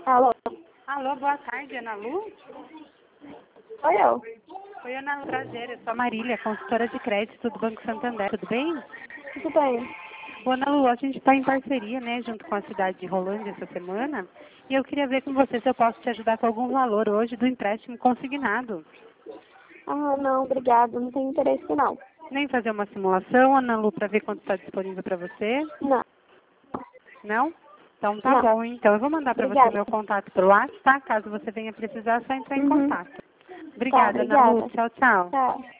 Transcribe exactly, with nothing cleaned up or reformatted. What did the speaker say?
Alô? Alô, boa tarde, Ana Lu? Sou eu. Oi, Ana Lu, prazer, eu sou a Marília, consultora de crédito do Banco Santander, tudo bem? Tudo bem? Ô, Ana Lu, a gente está em parceria, né, junto com a cidade de Rolândia essa semana, e eu queria ver com você se eu posso te ajudar com algum valor hoje do empréstimo consignado. Ah, não, obrigado. Não tenho interesse, não. Nem fazer uma simulação, Ana Lu, para ver quanto está disponível para você? Não. Não? Então tá Não. bom, então eu vou mandar para você Obrigada. meu contato pelo WhatsApp, tá? Caso você venha precisar, é só entrar em Uhum. contato. Tá, Obrigada, Ana Lu. obrigada. Tchau, tchau. Tchau.